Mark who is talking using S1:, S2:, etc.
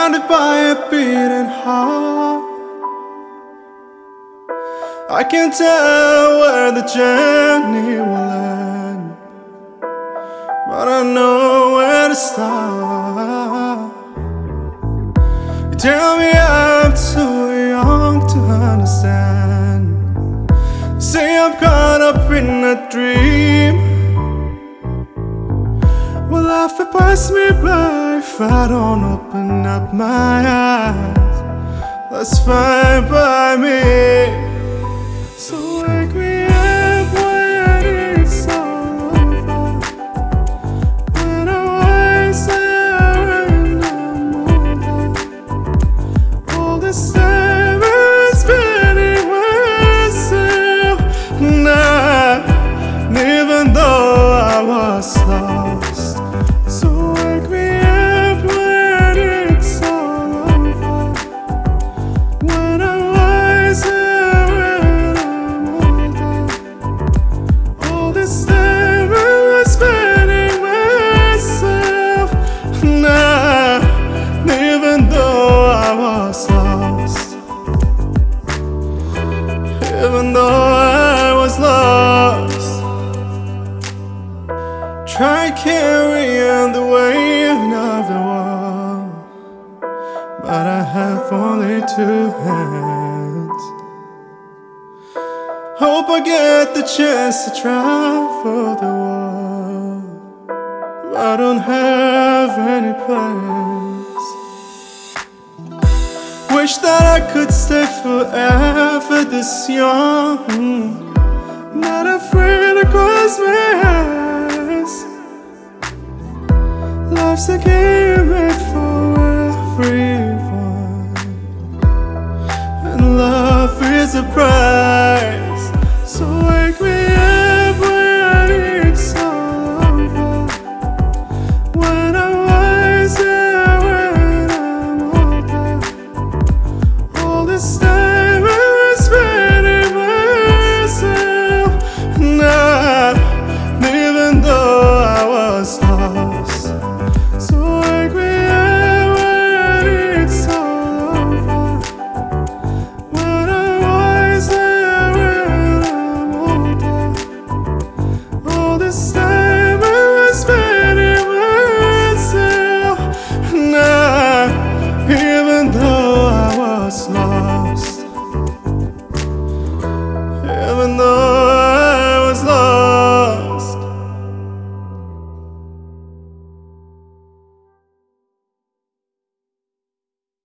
S1: surrounded by a beating heart. I can't tell where the journey will end, but I know where to start. You tell me I'm too young to understand. You say I'm caught up in a dream. Will life will pass me by if I don't open up my eyes? That's fine by me. So wake me up when it's all over, when I'm wiser and I'm older. All this time I'm spending myself now, even though I was lost. So wake me up when it's all over, when I'm wiser. Even though I was lost, even though I was lost, try carrying the weight of the world, but I have only two hands. Hope I get the chance to travel the world, but I don't have any plans. Wish that I could stay forever this young, not afraid to close my eyes. Life's a game.